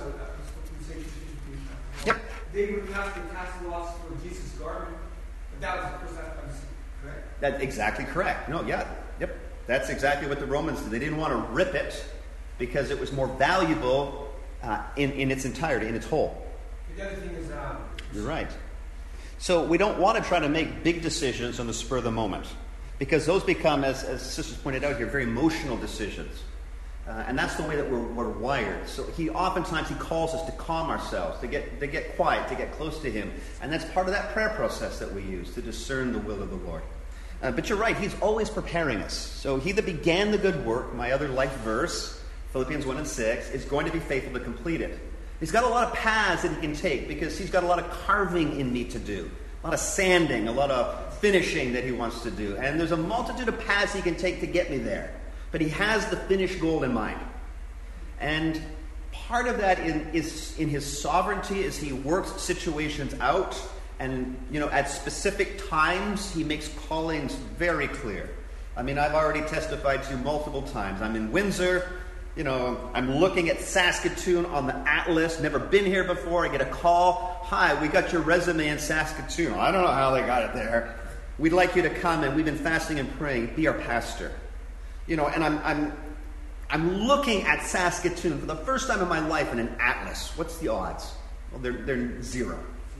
Speaker 1: Yep.
Speaker 6: They would have to cast lots for Jesus' garment, but that was the first time, correct?
Speaker 1: That's exactly correct. No, yeah. Yep. That's exactly what the Romans did. They didn't want to rip it because it was more valuable in its entirety, in its whole.
Speaker 6: The other thing is...
Speaker 1: You're right. So we don't want to try to make big decisions on the spur of the moment, because those become, as sisters pointed out here, very emotional decisions. And that's the way that we're wired. So oftentimes he calls us to calm ourselves, to get quiet, to get close to him. And that's part of that prayer process that we use to discern the will of the Lord. But you're right, he's always preparing us. So he that began the good work, my other life verse, Philippians 1:6, is going to be faithful to complete it. He's got a lot of paths that he can take, because he's got a lot of carving in me to do. A lot of sanding, a lot of finishing that he wants to do. And there's a multitude of paths he can take to get me there. But he has the finished goal in mind. And part of that is in his sovereignty as he works situations out. And, at specific times, he makes callings very clear. I mean, I've already testified to multiple times. I'm in Windsor. I'm looking at Saskatoon on the atlas. Never been here before. I get a call. Hi, we got your resume in Saskatoon. I don't know how they got it there. We'd like you to come, and we've been fasting and praying. Be our pastor. And I'm looking at Saskatoon for the first time in my life in an atlas. What's the odds? Well, they're zero.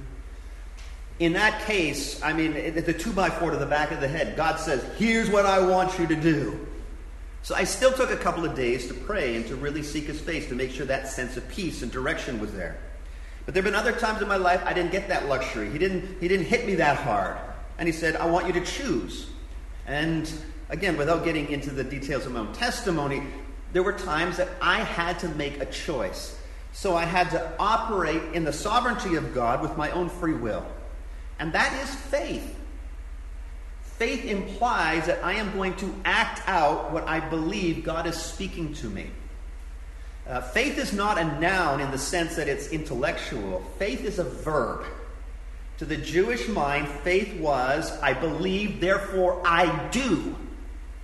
Speaker 1: In that case, I mean, the 2x4 to the back of the head, God says, here's what I want you to do. So I still took a couple of days to pray and to really seek his face, to make sure that sense of peace and direction was there. But there have been other times in my life I didn't get that luxury. He didn't hit me that hard. And he said, I want you to choose. And again, without getting into the details of my own testimony, there were times that I had to make a choice. So I had to operate in the sovereignty of God with my own free will. And that is faith. Faith implies that I am going to act out what I believe God is speaking to me. Faith is not a noun in the sense that it's intellectual. Faith is a verb. To the Jewish mind, faith was, I believe, therefore I do.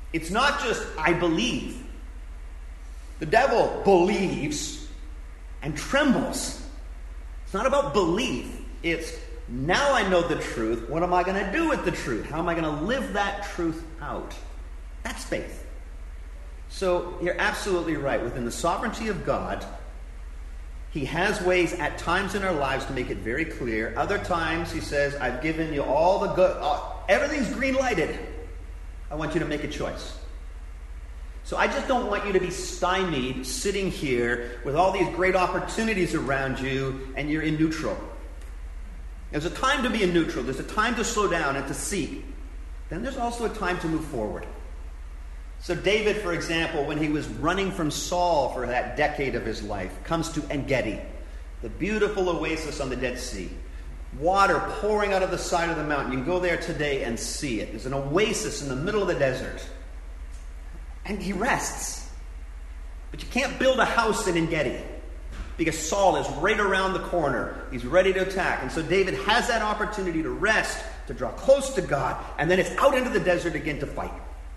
Speaker 1: It's not just, I believe. The devil believes and trembles. It's not about belief. It's, now I know the truth. What am I going to do with the truth? How am I going to live that truth out? That's faith. So you're absolutely right. Within the sovereignty of God, He has ways at times in our lives to make it very clear. Other times He says, I've given you all the good, everything's green lighted. I want you to make a choice. So I just don't want you to be stymied sitting here with all these great opportunities around you and you're in neutral. There's a time to be in neutral. There's a time to slow down and to seek. Then there's also a time to move forward. So David, for example, when he was running from Saul for that decade of his life, comes to En-Gedi, the beautiful oasis on the Dead Sea. Water pouring out of the side of the mountain. You can go there today and see it. There's an oasis in the middle of the desert. And he rests. But you can't build a house in En-Gedi because Saul is right around the corner. He's ready to attack. And so David has that opportunity to rest, to draw close to God, and then it's out into the desert again to fight.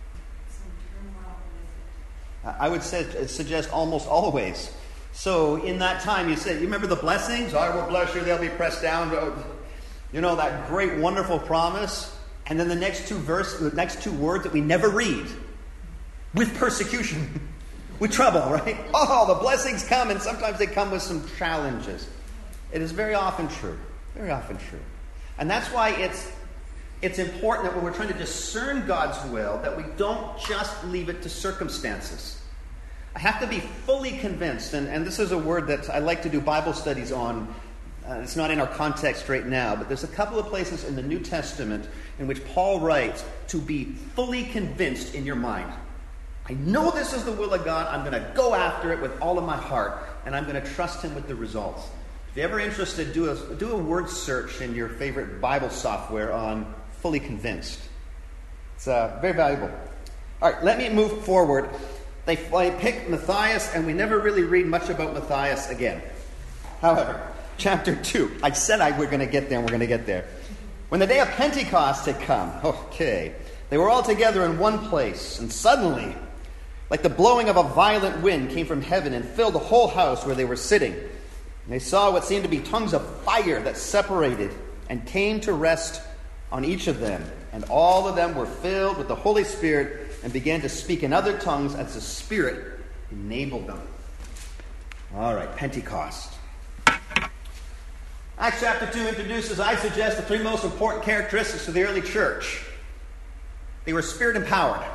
Speaker 1: I would suggest almost always. So in that time, you remember the blessings? I will bless you, they'll be pressed down. You know, that great, wonderful promise. And then the next two words that we never read. With persecution. With trouble, right? Oh, the blessings come, and sometimes they come with some challenges. It is very often true. Very often true. And that's why it's important that when we're trying to discern God's will, that we don't just leave it to circumstances. I have to be fully convinced, and this is a word that I like to do Bible studies on. It's not in our context right now, but there's a couple of places in the New Testament in which Paul writes to be fully convinced in your mind. I know this is the will of God. I'm going to go after it with all of my heart, and I'm going to trust Him with the results. If you're ever interested, do a word search in your favorite Bible software on fully convinced. It's very valuable. All right, let me move forward. They pick Matthias, and we never really read much about Matthias again. However, chapter 2. I said we're going to get there, and we're going to get there. When the day of Pentecost had come, they were all together in one place, and suddenly, like the blowing of a violent wind came from heaven and filled the whole house where they were sitting. And they saw what seemed to be tongues of fire that separated and came to rest on each of them. And all of them were filled with the Holy Spirit and began to speak in other tongues as the Spirit enabled them. All right, Pentecost. Acts chapter 2 introduces, I suggest, the three most important characteristics of the early church. They were Spirit-empowered.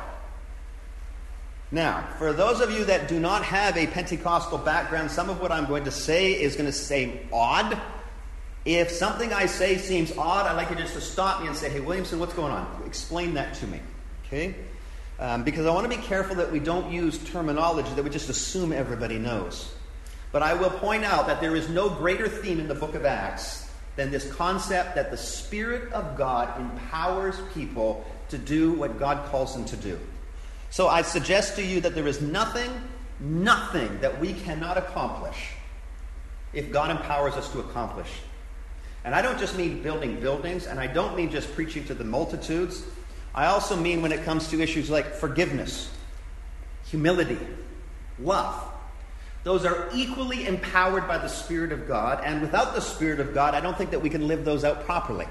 Speaker 1: Now, for those of you that do not have a Pentecostal background, some of what I'm going to say is going to seem odd. If something I say seems odd, I'd like you just to stop me and say, hey, Williamson, what's going on? Explain that to me. Okay? Because I want to be careful that we don't use terminology that we just assume everybody knows. But I will point out that there is no greater theme in the book of Acts than this concept that the Spirit of God empowers people to do what God calls them to do. So I suggest to you that there is nothing that we cannot accomplish if God empowers us to accomplish. And I don't just mean building buildings, and I don't mean just preaching to the multitudes. I also mean when it comes to issues like forgiveness, humility, love. Those are equally empowered by the Spirit of God, and without the Spirit of God, I don't think that we can live those out properly.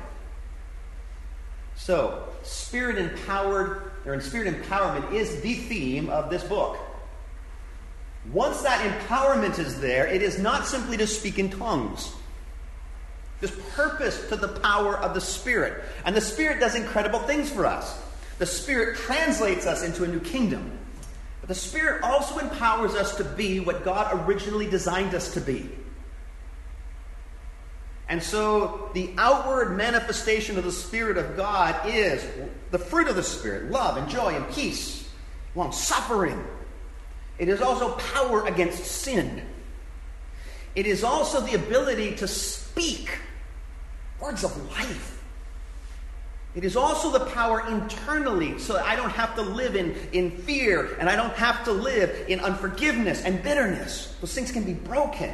Speaker 1: So, Spirit empowered, or Spirit empowerment is the theme of this book. Once that empowerment is there, it is not simply to speak in tongues. There's purpose to the power of the Spirit. And the Spirit does incredible things for us. The Spirit translates us into a new kingdom. But the Spirit also empowers us to be what God originally designed us to be. And so the outward manifestation of the Spirit of God is the fruit of the Spirit, love and joy and peace, long-suffering. It is also power against sin. It is also the ability to speak words of life. It is also the power internally so that I don't have to live in fear and I don't have to live in unforgiveness and bitterness. Those things can be broken.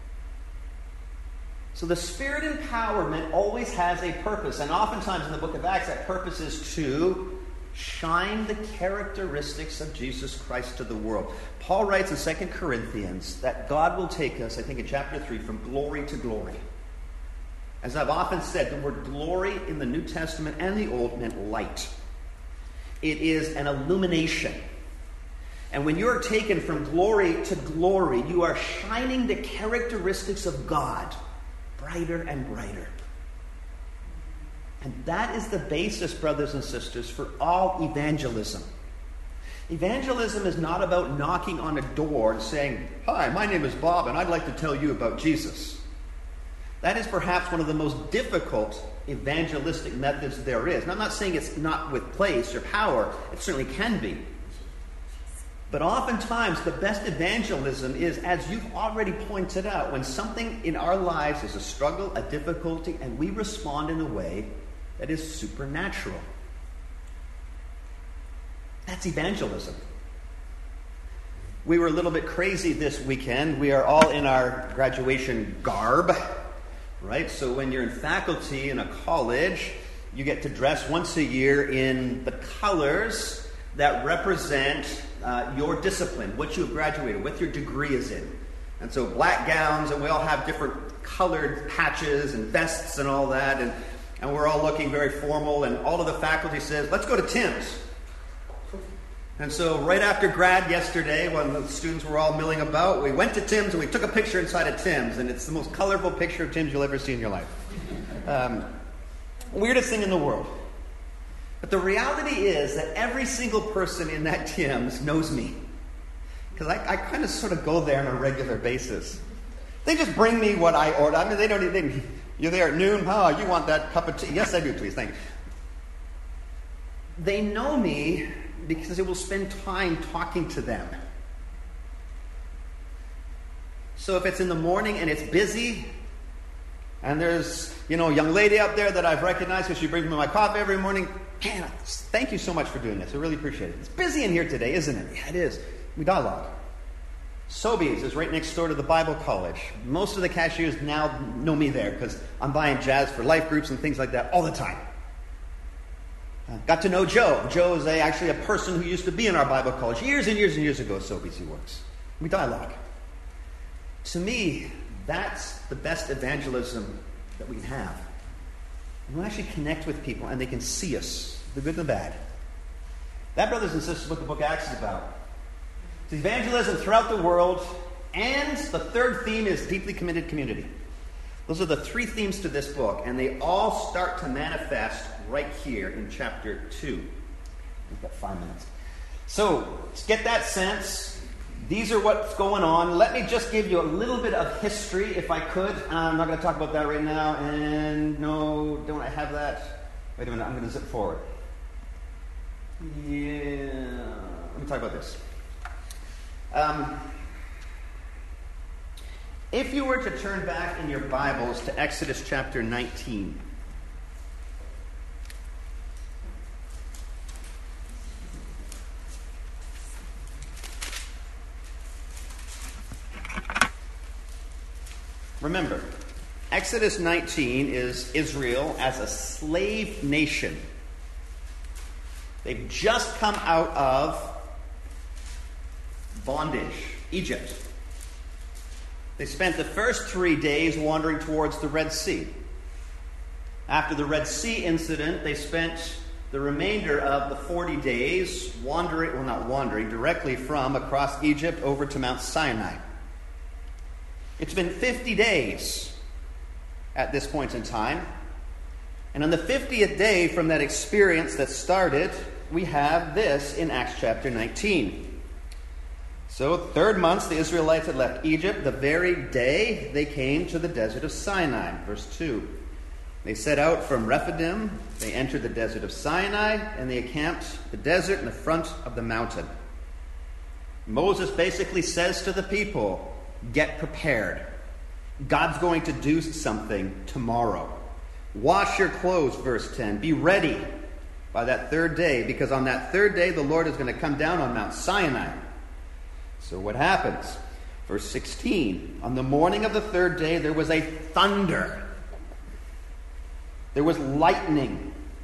Speaker 1: So the Spirit empowerment always has a purpose. And oftentimes in the book of Acts, that purpose is to shine the characteristics of Jesus Christ to the world. Paul writes in 2 Corinthians that God will take us, I think in chapter 3, from glory to glory. As I've often said, the word glory in the New Testament and the Old meant light. It is an illumination. And when you're taken from glory to glory, you are shining the characteristics of God brighter and brighter. And that is the basis, brothers and sisters, for all evangelism. Evangelism is not about knocking on a door and saying, "Hi, my name is Bob, and I'd like to tell you about Jesus." That is perhaps one of the most difficult evangelistic methods there is. And I'm not saying it's not with place or power. It certainly can be. But oftentimes, the best evangelism is, as you've already pointed out, when something in our lives is a struggle, a difficulty, and we respond in a way that is supernatural. That's evangelism. We were a little bit crazy this weekend. We are all in our graduation garb, right? So when you're in faculty in a college, you get to dress once a year in the colors that represent your discipline, what you have graduated, what your degree is in. And so black gowns, and we all have different colored patches and vests and all that, and we're all looking very formal, and all of the faculty says, "Let's go to Tim's." And so right after grad yesterday, when the students were all milling about, we went to Tim's and we took a picture inside of Tim's, and it's the most colorful picture of Tim's you'll ever see in your life. Weirdest thing in the world. But the reality is that every single person in that Tim's knows me. Because I kind of sort of go there on a regular basis. They just bring me what I order. I mean, they don't even, "You're there at noon? Oh, you want that cup of tea?" "Yes, I do, please. Thank you." They know me because they will spend time talking to them. So if it's in the morning and it's busy, and there's, a young lady up there that I've recognized because she brings me my coffee every morning, "Man, thank you so much for doing this. I really appreciate it. It's busy in here today, isn't it?" "Yeah, it is." We dialogue. Sobeys is right next door to the Bible college. Most of the cashiers now know me there because I'm buying jazz for life groups and things like that all the time. Got to know Joe. Joe is actually a person who used to be in our Bible college years and years and years ago at Sobeys. He works. We dialogue. To me, that's the best evangelism that we can have. We actually connect with people and they can see us, the good and the bad. That, brothers and sisters, is what the book of Acts is about. It's evangelism throughout the world, and the third theme is deeply committed community. Those are the three themes to this book, and they all start to manifest right here in chapter 2. We've got 5 minutes. So, to get that sense, these are what's going on. Let me just give you a little bit of history, if I could. I'm not going to talk about that right now, and no, don't I have that? Wait a minute, I'm going to zip forward. Yeah, let me talk about this. If you were to turn back in your Bibles to Exodus chapter 19. Remember, Exodus 19 is Israel as a slave nation. They've just come out of bondage, Egypt. They spent the first 3 days wandering towards the Red Sea. After the Red Sea incident, they spent the remainder of the 40 days directly from across Egypt over to Mount Sinai. It's been 50 days at this point in time. And on the 50th day from that experience that started, we have this in Acts chapter 19. So, 3rd month, the Israelites had left Egypt the very day they came to the desert of Sinai. Verse 2. They set out from Rephidim, they entered the desert of Sinai, and they encamped the desert in the front of the mountain. Moses basically says to the people, get prepared. God's going to do something tomorrow. Wash your clothes, verse 10. Be ready by that 3rd day, because on that 3rd day the Lord is going to come down on Mount Sinai. So what happens? Verse 16. On the morning of the 3rd day there was a thunder. There was lightning.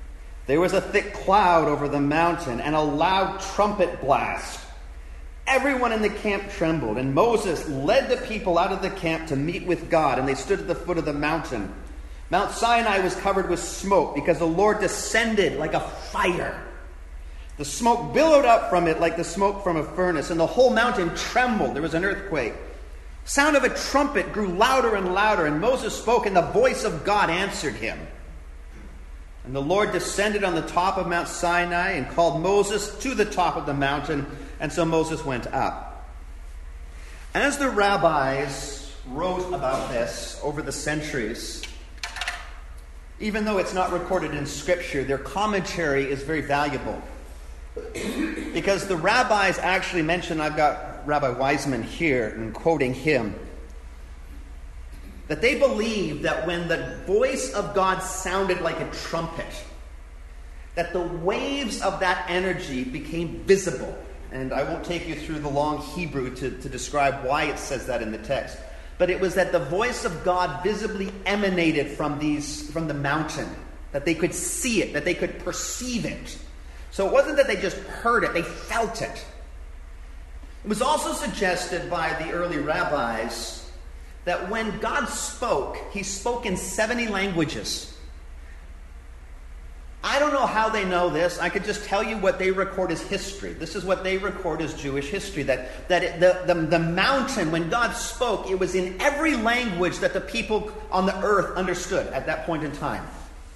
Speaker 1: There was a thick cloud over the mountain and a loud trumpet blast. Everyone in the camp trembled, and Moses led the people out of the camp to meet with God, and they stood at the foot of the mountain. Mount Sinai was covered with smoke because the Lord descended like a fire. The smoke billowed up from it like the smoke from a furnace, and the whole mountain trembled. There was an earthquake. Sound of a trumpet grew louder and louder, and Moses spoke, and the voice of God answered him. And the Lord descended on the top of Mount Sinai and called Moses to the top of the mountain, and so Moses went up. As the rabbis wrote about this over the centuries, even though it's not recorded in Scripture, their commentary is very valuable. Because the rabbis actually mention, I've got Rabbi Wiseman here, and quoting him, that they believed that when the voice of God sounded like a trumpet, that the waves of that energy became visible. And I won't take you through the long Hebrew to describe why it says that in the text. But it was that the voice of God visibly emanated from the mountain, that they could see it, that they could perceive it. So it wasn't that they just heard it, they felt it. It was also suggested by the early rabbis that when God spoke, he spoke in 70 languages. I don't know how they know this. I could just tell you what they record as history. This is what they record as Jewish history. The mountain, when God spoke, it was in every language that the people on the earth understood at that point in time.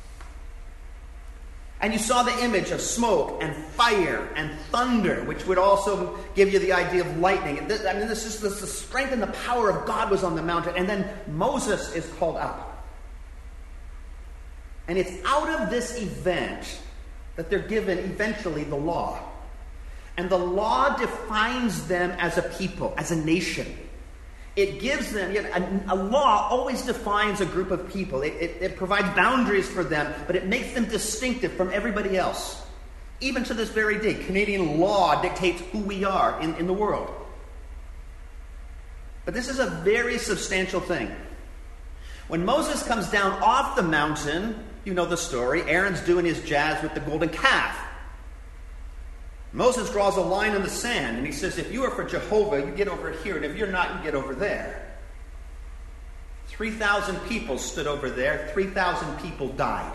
Speaker 1: And you saw the image of smoke and fire and thunder, which would also give you the idea of lightning. This is the strength and the power of God was on the mountain. And then Moses is called up. And it's out of this event that they're given eventually the law. And the law defines them as a people, as a nation. It gives them, a law always defines a group of people. It provides boundaries for them, but it makes them distinctive from everybody else. Even to this very day, Canadian law dictates who we are in the world. But this is a very substantial thing. When Moses comes down off the mountain, you know the story. Aaron's doing his jazz with the golden calf. Moses draws a line in the sand, and he says, if you are for Jehovah, you get over here, and if you're not, you get over there. 3,000 people stood over there. 3,000 people died.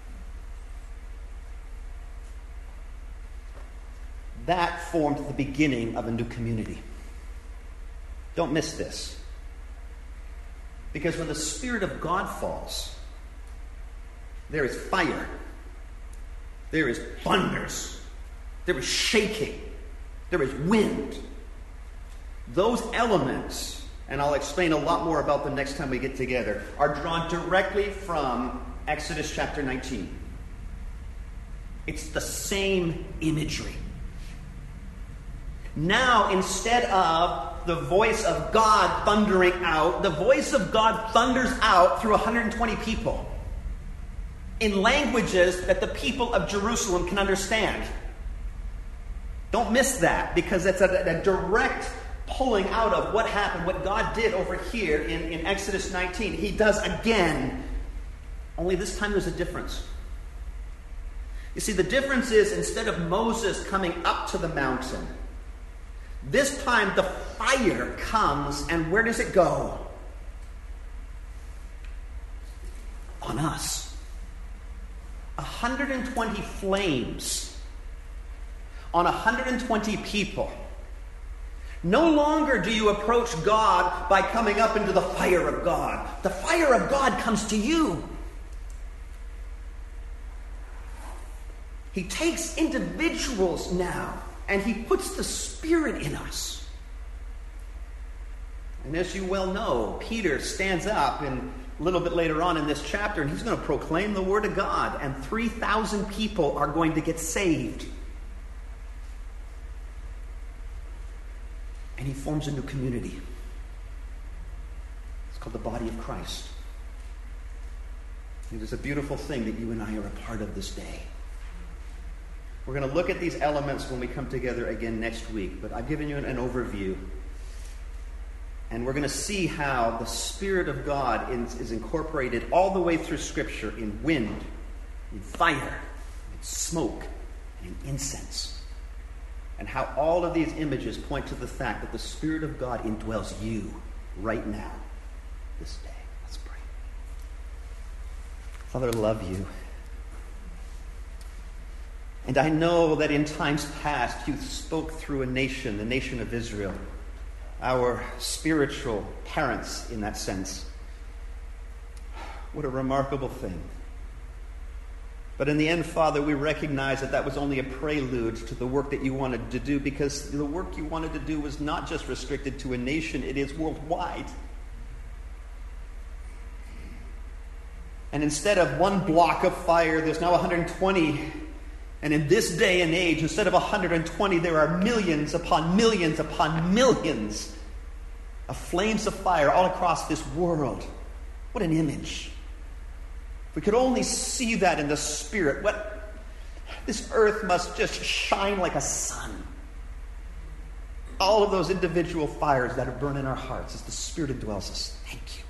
Speaker 1: That formed the beginning of a new community. Don't miss this. Because when the Spirit of God falls, there is fire. There is thunders. There is shaking. There is wind. Those elements, and I'll explain a lot more about them next time we get together, are drawn directly from Exodus chapter 19. It's the same imagery. Now, instead of the voice of God thundering out, the voice of God thunders out through 120 people in languages that the people of Jerusalem can understand. Don't miss that, because it's a direct pulling out of what happened, what God did over here in Exodus 19. He does again, only this time there's a difference. You see, the difference is, instead of Moses coming up to the mountain, this time the fire comes, and where does it go? On us. 120 flames on 120 people. No longer do you approach God by coming up into the fire of God. The fire of God comes to you. He takes individuals now, and he puts the Spirit in us. And as you well know, Peter stands up and a little bit later on in this chapter, and he's going to proclaim the Word of God, and 3,000 people are going to get saved. And he forms a new community. It's called the body of Christ. It is a beautiful thing that you and I are a part of this day. We're going to look at these elements when we come together again next week, but I've given you an overview. And we're going to see how the Spirit of God is incorporated all the way through Scripture in wind, in fire, in smoke and incense. And how all of these images point to the fact that the Spirit of God indwells you right now, this day. Let's pray. Father, I love you. And I know that in times past you spoke through a nation, the nation of Israel, our spiritual parents in that sense. What a remarkable thing. But in the end, Father, we recognize that that was only a prelude to the work that you wanted to do, because the work you wanted to do was not just restricted to a nation, it is worldwide. And instead of one block of fire, there's now 120. And in this day and age, instead of 120, there are millions upon millions upon millions of flames of fire all across this world. What an image. If we could only see that in the Spirit, this earth must just shine like a sun. All of those individual fires that are burning in our hearts as the Spirit indwells us. Thank you.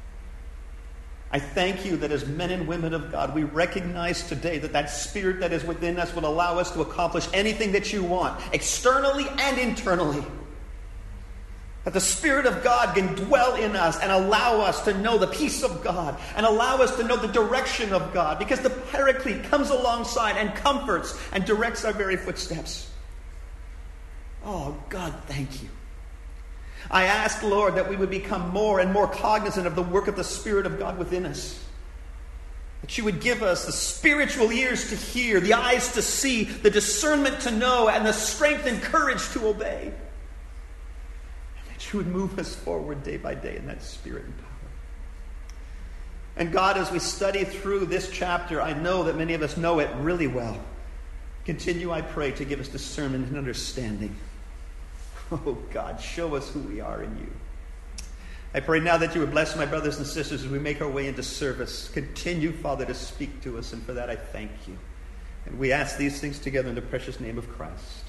Speaker 1: I thank you that as men and women of God, we recognize today that that Spirit that is within us will allow us to accomplish anything that you want, externally and internally. That the Spirit of God can dwell in us and allow us to know the peace of God and allow us to know the direction of God, because the Paraclete comes alongside and comforts and directs our very footsteps. Oh, God, thank you. I ask, Lord, that we would become more and more cognizant of the work of the Spirit of God within us. That you would give us the spiritual ears to hear, the eyes to see, the discernment to know, and the strength and courage to obey. And that you would move us forward day by day in that Spirit and power. And God, as we study through this chapter, I know that many of us know it really well. Continue, I pray, to give us discernment and understanding. Oh, God, show us who we are in you. I pray now that you would bless my brothers and sisters as we make our way into service. Continue, Father, to speak to us, and for that I thank you. And we ask these things together in the precious name of Christ.